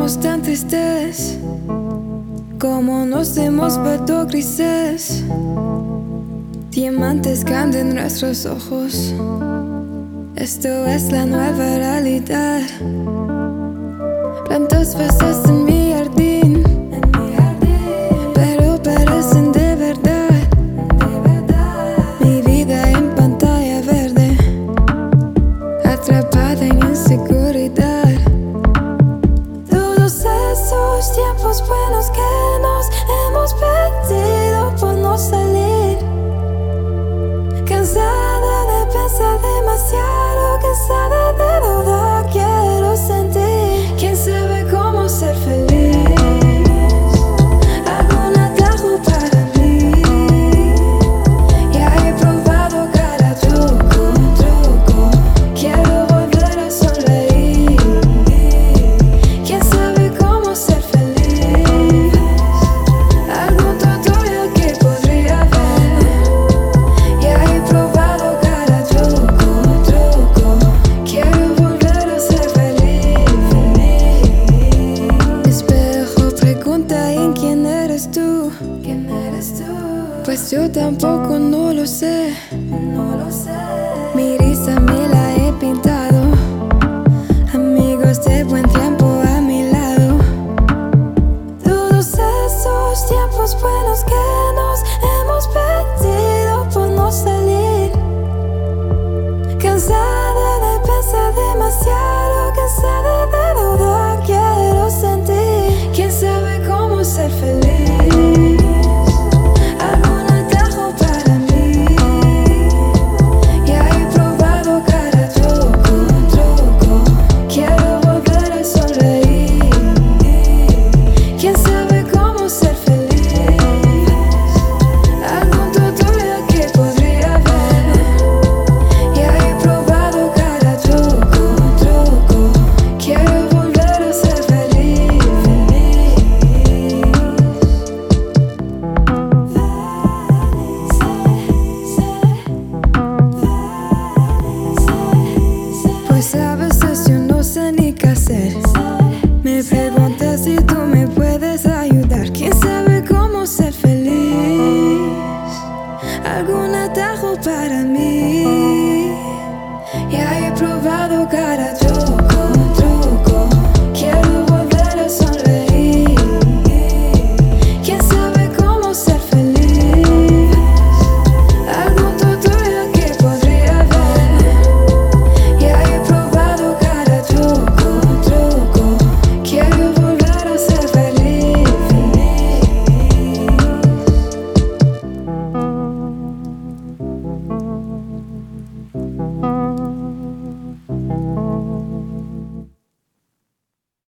tiempos tan tristes, como nos hemos vuelto grises. Diamantes caen en nuestros ojos. Esto es la nueva realidad. Plantas veces en mi jardín, pero parecen de verdad. Mi vida en pantalla verde, atrapada en inseguridad. Todos esos tiempos buenos que nos hemos perdido por no salir. Cansada de pensar demasiado, cansada de dudar, quiero sentir. ¿Quién sabe cómo ser feliz? Algún atajo para mí. Ya he probado cada truco. Quiero volver a sonreír. ¿Quién sabe cómo ser feliz? Algún tutorial que podría ver. Ya he probado cada truco. Quiero volver a ser feliz. Espejo, pregunta en quién eres tú. Pues yo tampoco no lo sé. Mi risa me la he pintado. Amigos de buen tiempo a mi lado. Todos esos tiempos buenos que nos hemos perdido por no salir. Cansada de pensar demasiado, cansada de dudar, quiero sentir. ¿Quién sabe cómo ser feliz? Algún atajo para mí. Ya he probado cada truco. Quiero volver a sonreír. ¿Quién sabe cómo ser feliz? Algún tutorial que podría ver. Ya he probado cada truco. Quiero volver a ser feliz. Pues a veces yo no sé ni qué hacer. Me preguntas si tú me puedes ayudar. ¿Quién sabe cómo ser feliz? Algún atajo para mí. Ya he probado cada